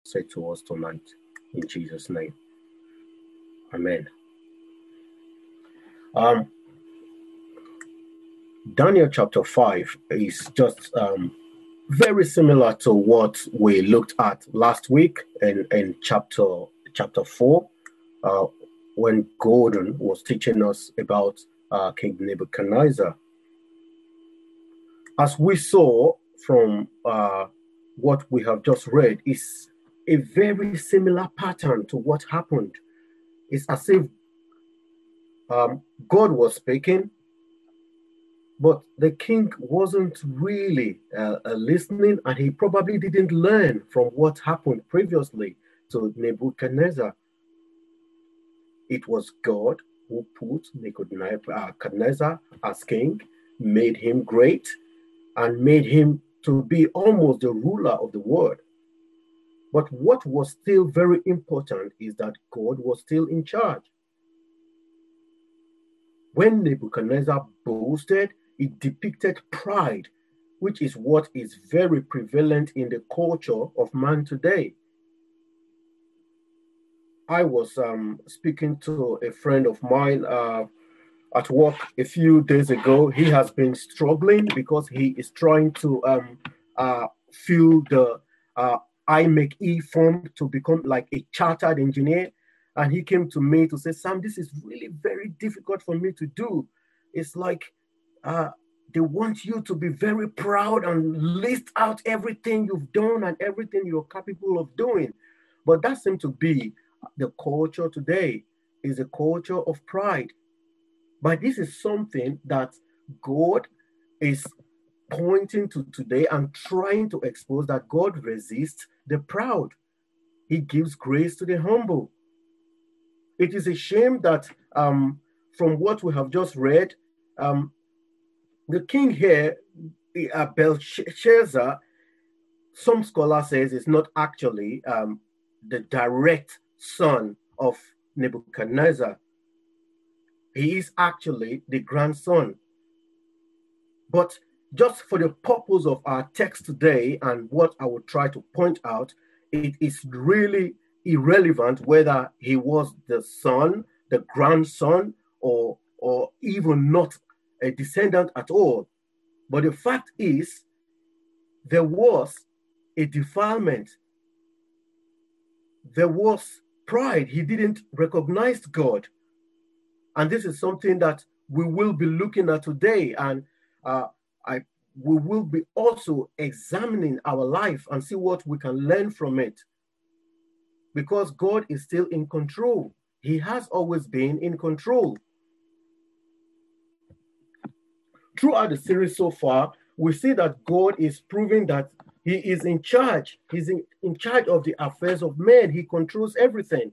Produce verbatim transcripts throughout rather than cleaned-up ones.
say to us tonight. In Jesus' name. Amen. Um, Daniel chapter five is just um, very similar to what we looked at last week in, in chapter chapter four, uh, when Gordon was teaching us about uh, King Nebuchadnezzar. As we saw from uh, what we have just read, is a very similar pattern to what happened. It's as if um, God was speaking, but the king wasn't really uh, uh, listening, and he probably didn't learn from what happened previously to Nebuchadnezzar. It was God who put Nebuchadnezzar as king, made him great, and made him to be almost the ruler of the world. But what was still very important is that God was still in charge. When Nebuchadnezzar boasted, it depicted pride, which is what is very prevalent in the culture of man today. I was um, speaking to a friend of mine uh, at work a few days ago. He has been struggling because he is trying to um, uh, fill the uh, I M E C E form to become like a chartered engineer. And he came to me to say, Sam, this is really very difficult for me to do. It's like uh, they want you to be very proud and list out everything you've done and everything you're capable of doing. But that seems to be the culture today, is a culture of pride. But this is something that God is pointing to today and trying to expose, that God resists the proud. He gives grace to the humble. It is a shame that um, from what we have just read, um, the king here, uh, Belshazzar, some scholars says is not actually um, the direct son of Nebuchadnezzar. He is actually the grandson. But just for the purpose of our text today and what I will try to point out, it is really irrelevant whether he was the son, the grandson, or, or even not a descendant at all. But the fact is, there was a defilement. There was pride. He didn't recognize God. And this is something that we will be looking at today. And uh, I, we will be also examining our life and see what we can learn from it. Because God is still in control. He has always been in control. Throughout the series so far, we see that God is proving that he is in charge. He's in, in charge of the affairs of men. He controls everything.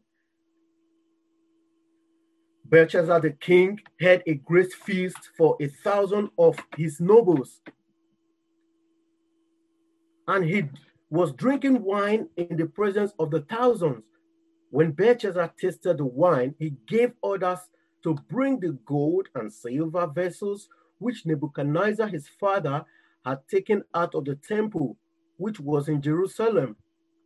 Belshazzar the king had a great feast for a thousand of his nobles. And he was drinking wine in the presence of the thousands. When Belshazzar tasted the wine, he gave orders to bring the gold and silver vessels which Nebuchadnezzar his father had taken out of the temple, which was in Jerusalem,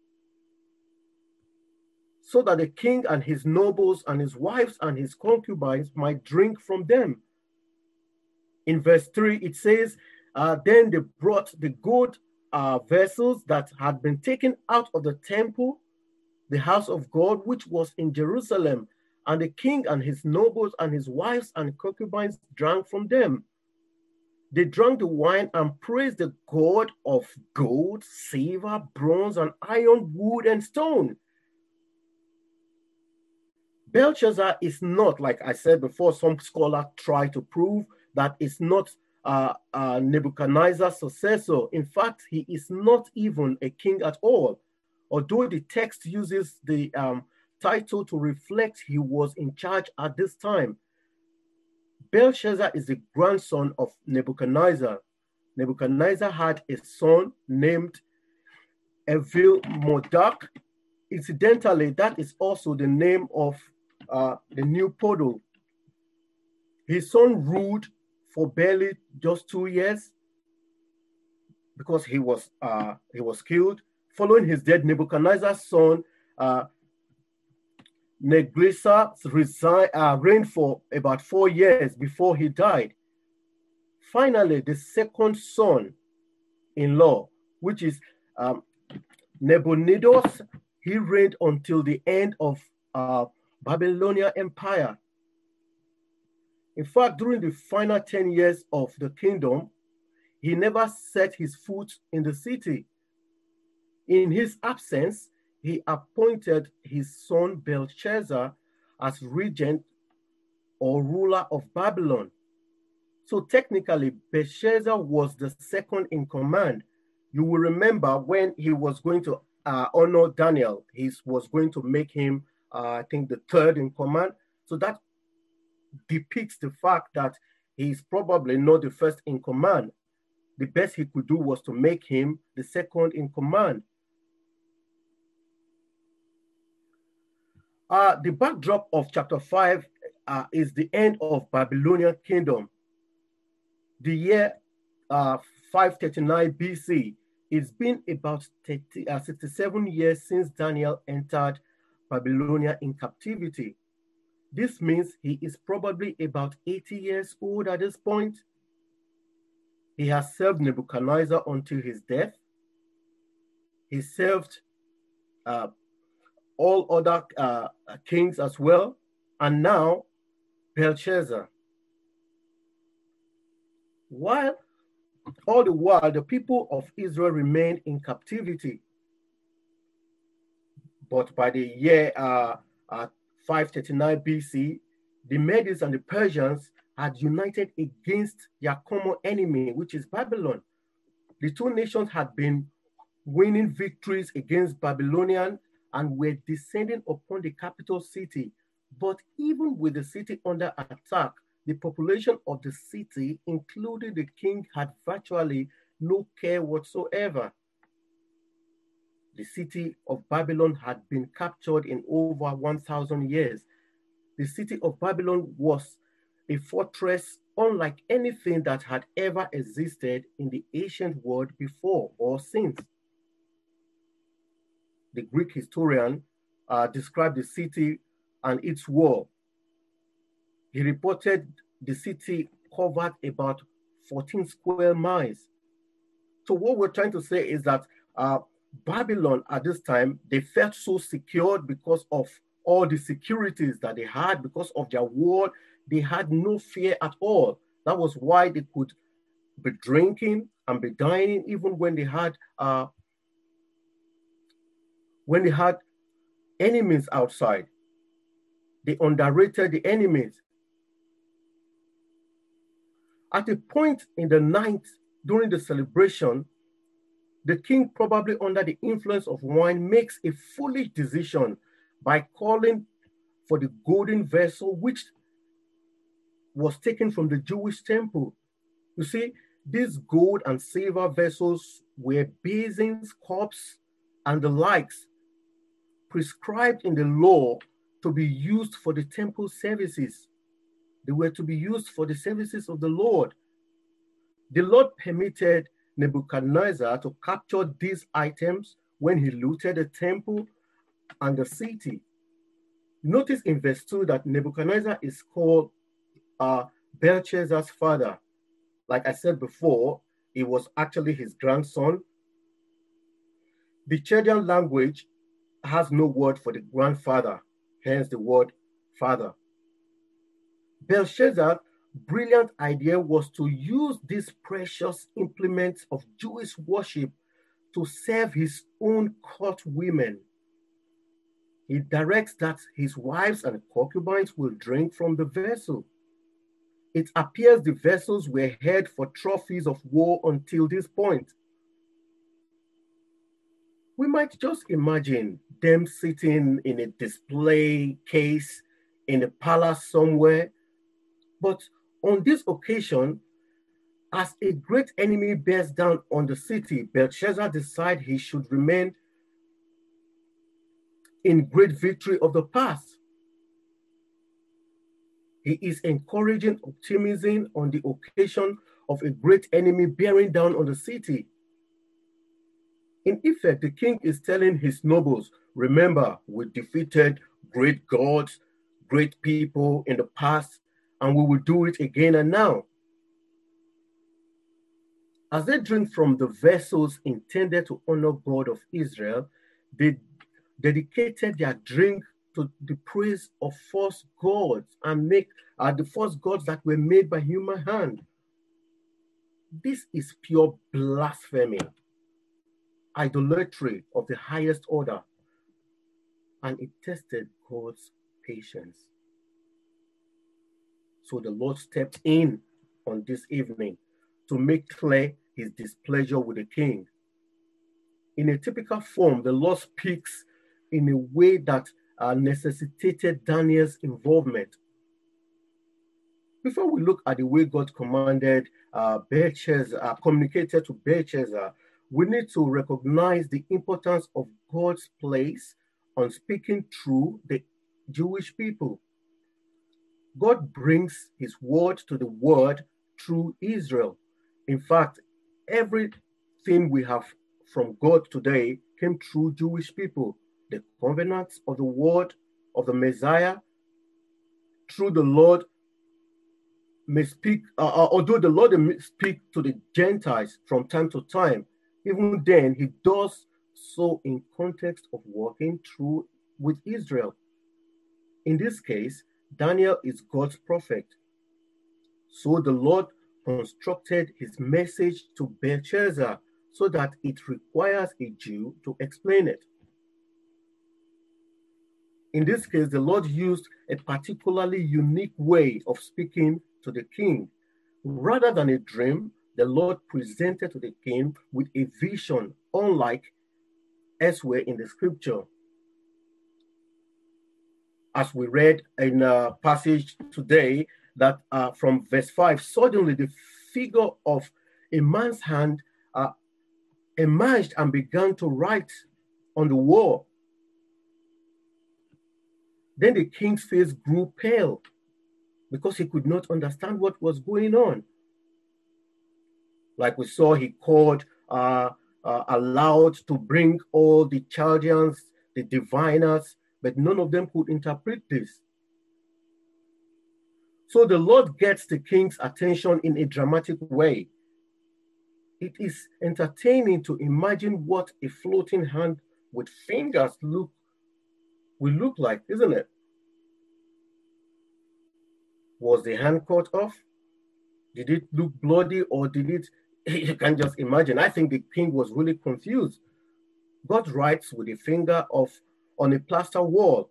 so that the king and his nobles and his wives and his concubines might drink from them. In verse three, it says, uh, then they brought the gold uh, vessels that had been taken out of the temple, the house of God, which was in Jerusalem, and the king and his nobles and his wives and concubines drank from them. They drank the wine and praised the God of gold, silver, bronze, and iron, wood, and stone. Belshazzar is not, like I said before, some scholars try to prove that it's not uh, uh, Nebuchadnezzar's successor. In fact, he is not even a king at all. Although the text uses the um, title to reflect he was in charge at this time. Belshazzar is the grandson of Nebuchadnezzar. Nebuchadnezzar had a son named Evil-Merodach. Incidentally, that is also the name of uh, the new Podol. His son ruled for barely just two years because he was uh, he was killed following his death, Nebuchadnezzar's son, uh, Neriglissar, resigned, uh, reigned for about four years before he died. Finally, the second son-in-law, which is um, Nabonidus, he reigned until the end of uh, Babylonian Empire. In fact, during the final ten years of the kingdom, he never set his foot in the city. In his absence, he appointed his son Belshazzar as regent or ruler of Babylon. So technically, Belshazzar was the second in command. You will remember when he was going to uh, honor Daniel, he was going to make him, uh, I think, the third in command. So that depicts the fact that he's probably not the first in command. The best he could do was to make him the second in command. Uh, the backdrop of chapter five uh, is the end of Babylonian kingdom. The year uh, five thirty-nine B C, it's been about thirty, uh, sixty-seven years since Daniel entered Babylonia in captivity. This means he is probably about eighty years old at this point. He has served Nebuchadnezzar until his death. He served uh, all other uh, kings as well, and now Belshazzar. While all the while the people of Israel remained in captivity, but by the year uh, uh, five thirty-nine B C, the Medes and the Persians had united against their common enemy, which is Babylon. The two nations had been winning victories against Babylonian and were descending upon the capital city. But even with the city under attack, the population of the city, including the king, had virtually no care whatsoever. The city of Babylon had been captured in over one thousand years. The city of Babylon was a fortress unlike anything that had ever existed in the ancient world before or since. The Greek historian uh, described the city and its wall. He reported the city covered about fourteen square miles. So what we're trying to say is that uh, Babylon at this time, they felt so secured because of all the securities that they had, because of their wall. They had no fear at all. That was why they could be drinking and be dining even when they had uh, when they had enemies outside. They underrated the enemies. At a point in the night during the celebration, the king, probably under the influence of wine, makes a foolish decision by calling for the golden vessel which was taken from the Jewish temple. You see, these gold and silver vessels were basins, cups, and the likes prescribed in the law to be used for the temple services. They were to be used for the services of the Lord. The Lord permitted Nebuchadnezzar to capture these items when he looted the temple and the city. Notice in verse two that Nebuchadnezzar is called uh, Belshazzar's father. Like I said before, it was actually his grandson. The Chaldean language has no word for the grandfather, hence the word father. Belshazzar's brilliant idea was to use these precious implements of Jewish worship to serve his own court women. He directs that his wives and concubines will drink from the vessel. It appears the vessels were held for trophies of war until this point. We might just imagine them sitting in a display case in a palace somewhere. But on this occasion, as a great enemy bears down on the city, Belshazzar decides he should remain in great victory of the past. He is encouraging optimism on the occasion of a great enemy bearing down on the city. In effect, the king is telling his nobles, remember, we defeated great gods, great people in the past, and we will do it again and now. As they drink from the vessels intended to honor God of Israel, they dedicated their drink to the praise of false gods and make uh, the false gods that were made by human hand. This is pure blasphemy, idolatry of the highest order, and it tested God's patience. So the Lord stepped in on this evening to make clear his displeasure with the king. In a typical form, the Lord speaks in a way that uh, necessitated Daniel's involvement. Before we look at the way God commanded uh, Belshazzar, uh, communicated to Belshazzar, we need to recognize the importance of God's place on speaking through the Jewish people. God brings his word to the world through Israel. In fact, everything we have from God today came through Jewish people. The covenants of the word of the Messiah through the Lord may speak, uh, although the Lord may speak to the Gentiles from time to time, even then he does so in context of working through with Israel. In this case, Daniel is God's prophet. So the Lord constructed his message to Belshazzar so that it requires a Jew to explain it. In this case, the Lord used a particularly unique way of speaking to the king. Rather than a dream, the Lord presented to the king with a vision, unlike elsewhere in the scripture. As we read in a passage today, that uh, from verse five, suddenly the figure of a man's hand uh, emerged and began to write on the wall. Then the king's face grew pale because he could not understand what was going on. Like we saw, he called uh, uh, aloud to bring all the Chaldeans, the diviners, but none of them could interpret this. So the Lord gets the king's attention in a dramatic way. It is entertaining to imagine what a floating hand with fingers look will look like, isn't it? Was the hand cut off? Did it look bloody, or did it, you can just imagine. I think the king was really confused. God writes with a finger of on a plaster wall.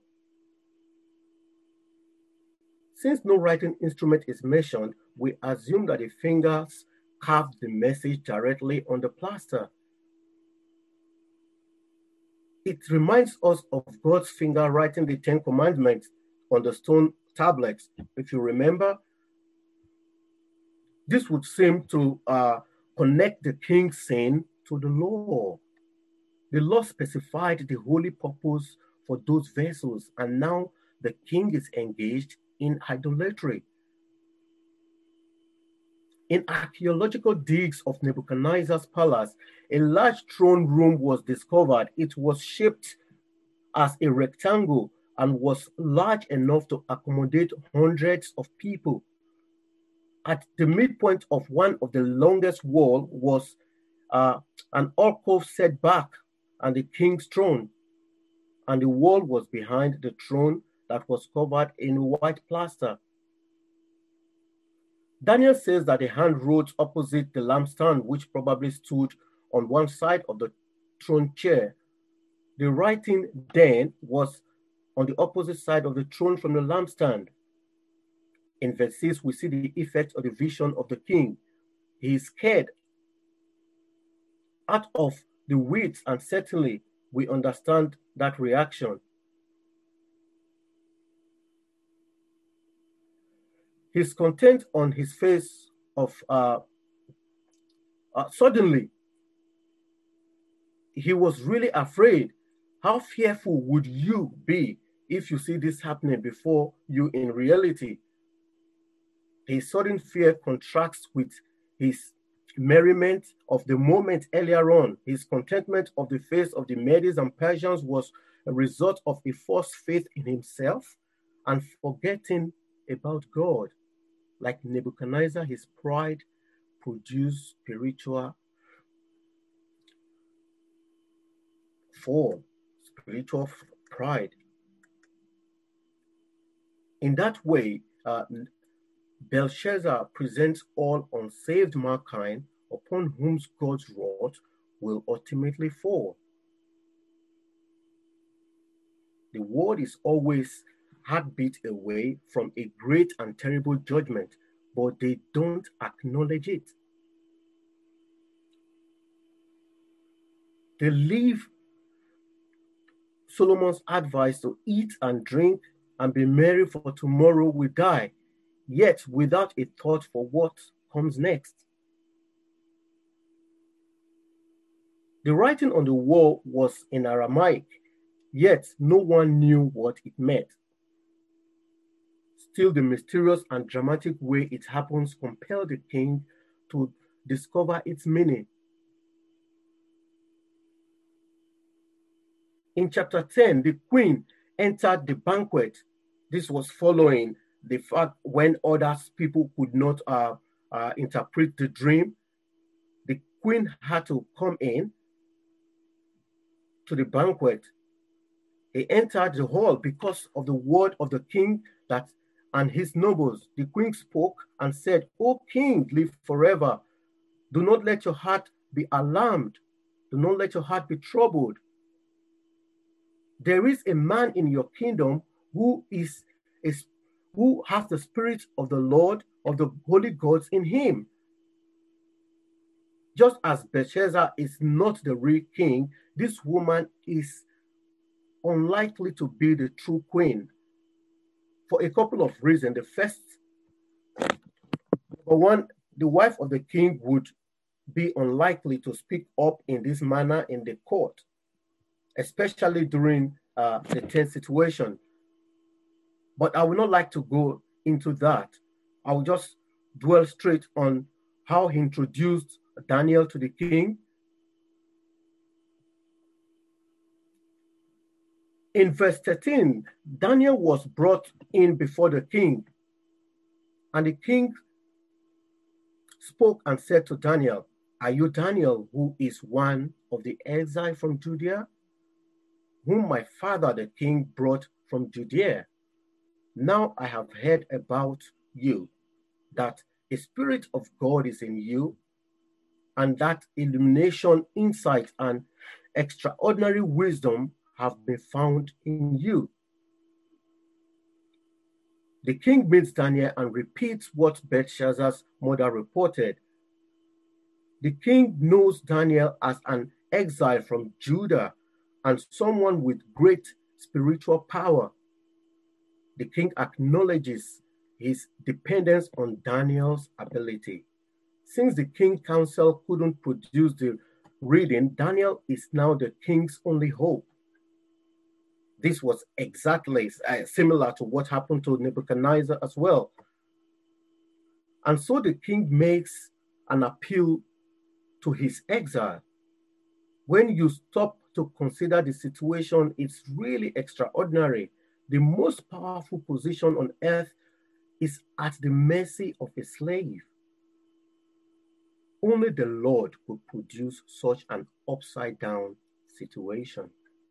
Since no writing instrument is mentioned, we assume that the fingers carved the message directly on the plaster. It reminds us of God's finger writing the Ten Commandments on the stone tablets. If you remember, this would seem to uh, connect the king's sin to the law. The law specified the holy purpose for those vessels, and now the king is engaged in idolatry. In archaeological digs of Nebuchadnezzar's palace, a large throne room was discovered. It was shaped as a rectangle and was large enough to accommodate hundreds of people. At the midpoint of one of the longest walls was uh, an alcove set back and the king's throne, and the wall was behind the throne that was covered in white plaster. Daniel says that a hand wrote opposite the lampstand, which probably stood on one side of the throne chair. The writing then was on the opposite side of the throne from the lampstand. In verse six, we see the effect of the vision of the king. He is scared out of the wits, and certainly we understand that reaction. His content on his face of uh, uh, suddenly, he was really afraid. How fearful would you be if you see this happening before you in reality? His sudden fear contrasts with his merriment of the moment earlier on, his contentment of the face of the Medes and Persians was a result of a false faith in himself and forgetting about God. Like Nebuchadnezzar, his pride produced spiritual fall, spiritual pride. In that way, uh, Belshazzar presents all unsaved mankind upon whom God's wrath will ultimately fall. The world is always heartbeat away from a great and terrible judgment, but they don't acknowledge it. They leave Solomon's advice to eat and drink and be merry, for tomorrow we die, yet without a thought for what comes next. The writing on the wall was in Aramaic, yet no one knew what it meant. Still, the mysterious and dramatic way it happens compelled the king to discover its meaning. In chapter ten, the queen entered the banquet. This was following the fact when other people could not uh, uh, interpret the dream. The queen had to come in to the banquet. He entered the hall because of the word of the king that and his nobles. The queen spoke and said, "O king, live forever. Do not let your heart be alarmed. Do not let your heart be troubled. There is a man in your kingdom who is a, who has the spirit of the Lord, of the holy gods in him. Just as Belshazzar is not the real king, this woman is unlikely to be the true queen for a couple of reasons. The first, for one, the wife of the king would be unlikely to speak up in this manner in the court, especially during uh, the tense situation. But I would not like to go into that. I will just dwell straight on how he introduced Daniel to the king. In verse thirteen, Daniel was brought in before the king, and the king spoke and said to Daniel, "Are you Daniel, who is one of the exiles from Judea, whom my father the king brought from Judea? Now I have heard about you, that a spirit of God is in you, and that illumination, insight, and extraordinary wisdom have been found in you." The king meets Daniel and repeats what Belshazzar's mother reported. The king knows Daniel as an exile from Judah and someone with great spiritual power. The king acknowledges his dependence on Daniel's ability. Since the king council couldn't produce the reading, Daniel is now the king's only hope. This was exactly uh, similar to what happened to Nebuchadnezzar as well. And so the king makes an appeal to his exile. When you stop to consider the situation, it's really extraordinary. The most powerful position on earth is at the mercy of a slave. Only the Lord could produce such an upside-down situation.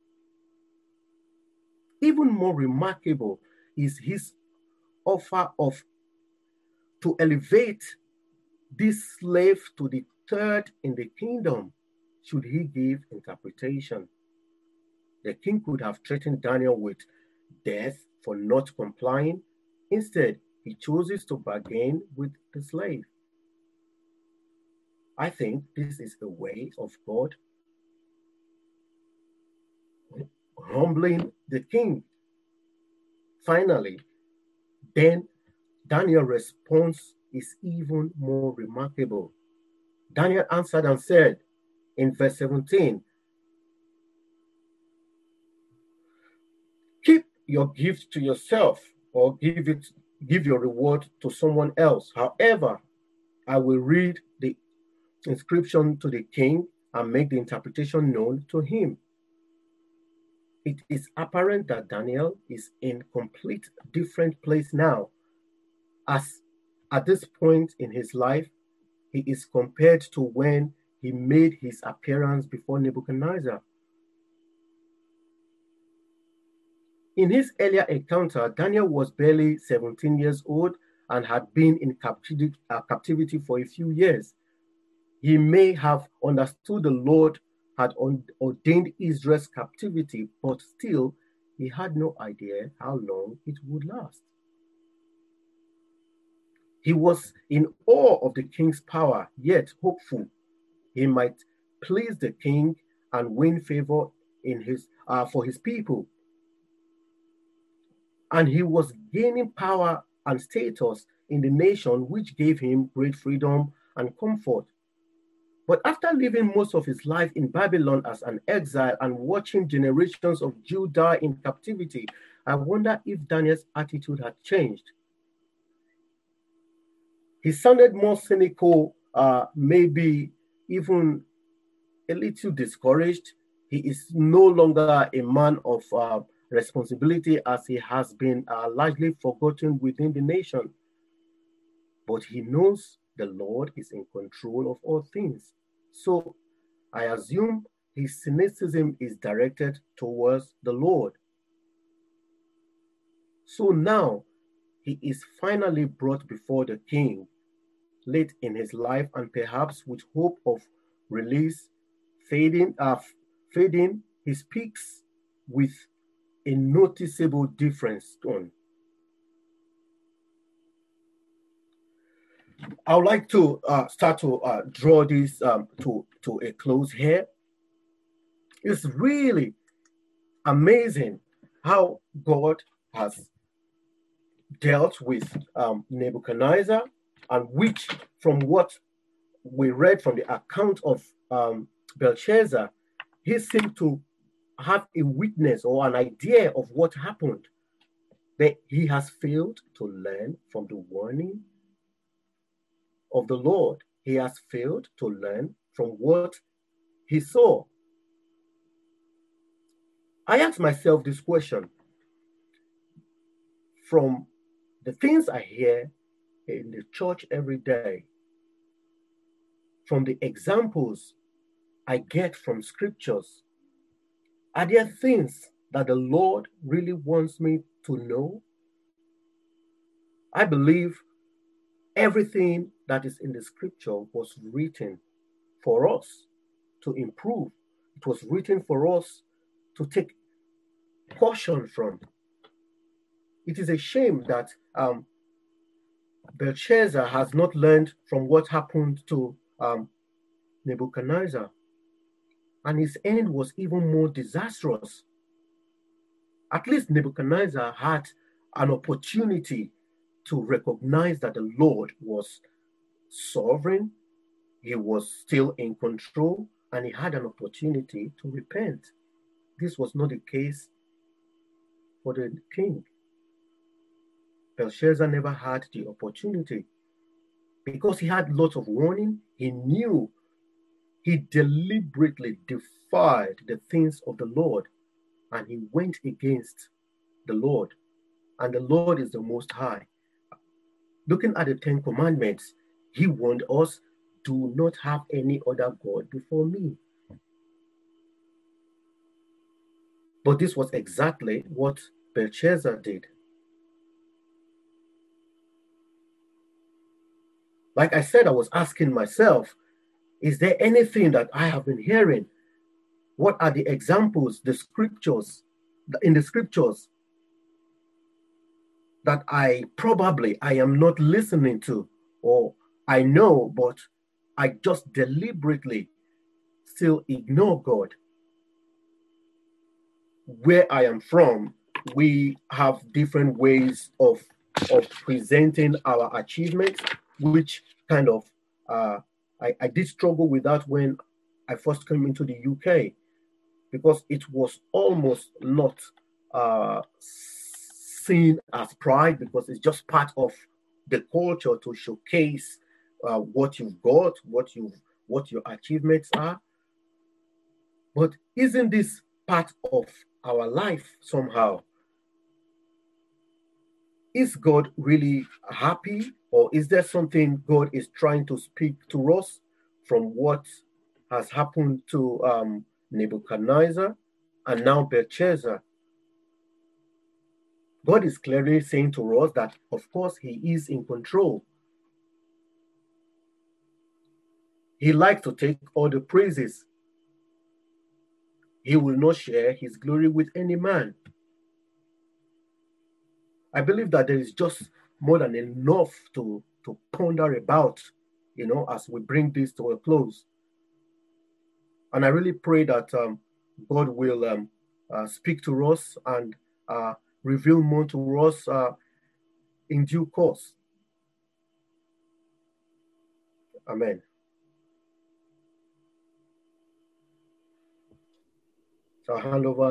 Even more remarkable is his offer of to elevate this slave to the third in the kingdom, should he give interpretation. The king could have threatened Daniel with death for not complying. Instead, he chooses to bargain with the slave. I think this is a way of God humbling the king. Finally, then Daniel's response is even more remarkable. Daniel answered and said in verse seventeen, "Keep your gift to yourself, or give it, give your reward to someone else. However, I will read the inscription to the king and make the interpretation known to him. It is apparent that Daniel is in complete different place now, as at this point in his life, he is compared to when he made his appearance before Nebuchadnezzar. In his earlier encounter, Daniel was barely seventeen years old and had been in captivity, uh, captivity for a few years. He may have understood the Lord had ordained Israel's captivity, but still, he had no idea how long it would last. He was in awe of the king's power, yet hopeful he might please the king and win favor in his uh, for his people. And he was gaining power and status in the nation, which gave him great freedom and comfort. But after living most of his life in Babylon as an exile and watching generations of Jews die in captivity, I wonder if Daniel's attitude had changed. He sounded more cynical, uh, maybe even a little discouraged. He is no longer a man of uh, responsibility, as he has been uh, largely forgotten within the nation. But he knows the Lord is in control of all things. So I assume his cynicism is directed towards the Lord. So now he is finally brought before the king late in his life, and perhaps with hope of release fading, uh, fading, he speaks with a noticeable difference tone. I would like to uh, start to uh, draw this um, to, to a close here. It's really amazing how God has dealt with um, Nebuchadnezzar, and which, from what we read from the account of um, Belshazzar, he seemed to have a witness or an idea of what happened. But he has failed to learn from the warning of the Lord. He has failed to learn from what he saw. I ask myself this question from the things I hear in the church every day, from the examples I get from scriptures. Are there things that the Lord really wants me to know? I believe everything that is in the scripture was written for us to improve. It was written for us to take caution from. It is a shame that um, Belshazzar has not learned from what happened to um, Nebuchadnezzar, and his end was even more disastrous. At least Nebuchadnezzar had an opportunity to recognize that the Lord was sovereign, he was still in control, and he had an opportunity to repent. This was not the case for the king. Belshazzar never had the opportunity because he had lots of warning. He knew he deliberately defied the things of the Lord, and he went against the Lord. And the Lord is the Most High. Looking at the Ten Commandments, he warned us, do not have any other God before me. But this was exactly what Belshazzar did. Like I said, I was asking myself, is there anything that I have been hearing? What are the examples, the scriptures, in the scriptures that I probably I am not listening to, or I know, but I just deliberately still ignore God? Where I am from, we have different ways of, of presenting our achievements, which kind of, uh, I, I did struggle with that when I first came into the U K, because it was almost not uh, seen as pride, because it's just part of the culture to showcase uh, what you've got, what you've what your achievements are. But isn't this part of our life somehow? Is God really happy, or is there something God is trying to speak to us from what has happened to um, Nebuchadnezzar and now Belshazzar? God is clearly saying to us that, of course, He is in control. He likes to take all the praises. He will not share His glory with any man. I believe that there is just more than enough to, to ponder about, you know, as we bring this to a close. And I really pray that um, God will um, uh, speak to us and uh, reveal more to us uh, in due course. Amen. So I'll hand over